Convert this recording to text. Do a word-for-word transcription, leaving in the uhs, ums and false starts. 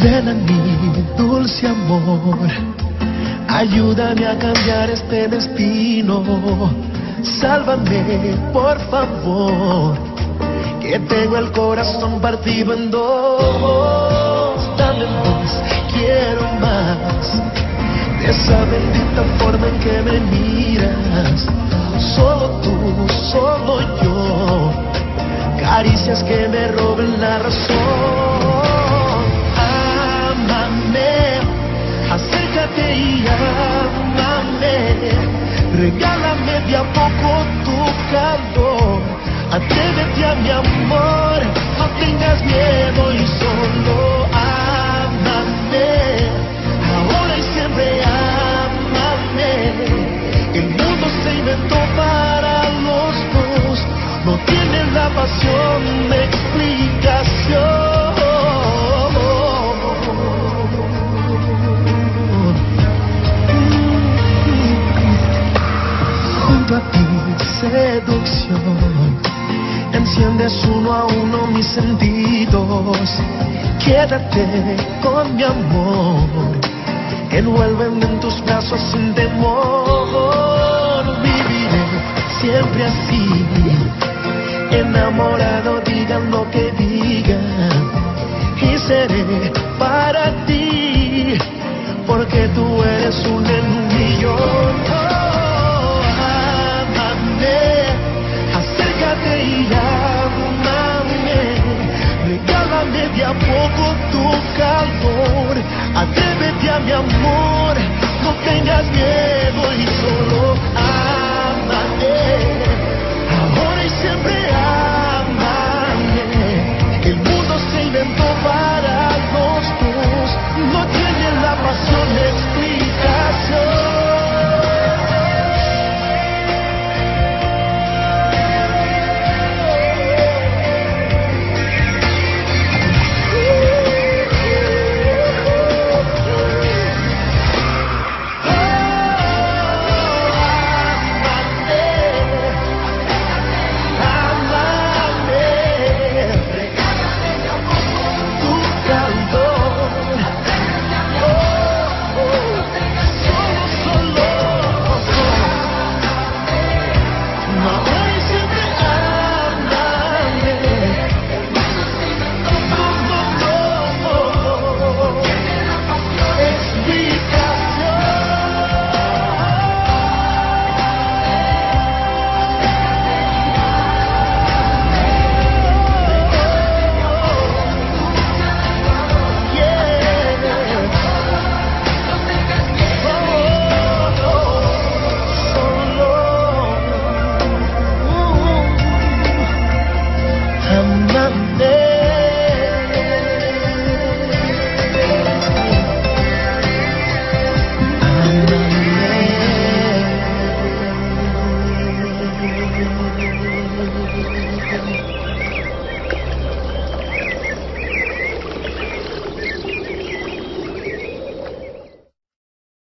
Ven a mí, dulce amor, ayúdame a cambiar este destino. Sálvame, por favor, que tengo el corazón partido en dos. Dame más, quiero más, de esa bendita forma en que me miras. Solo tú, solo yo, caricias que me roben la razón. Ámame, acércate y ámame, regálame de a poco tu calor. Atrévete a mi amor, no tengas miedo y solo ámame. Ahora y siempre ámame. El mundo se inventó para los dos, no tiene la pasión de explicación. Junto a ti, seducción, enciendes uno a uno mis sentidos. Quédate con mi amor, envuélveme en tus brazos sin temor. Viviré siempre así, enamorado, digan lo que digan, y seré para ti, porque tú eres un en un millón. Y ámame, regálame de a poco tu calor. Atrévete a mi amor, no tengas miedo y solo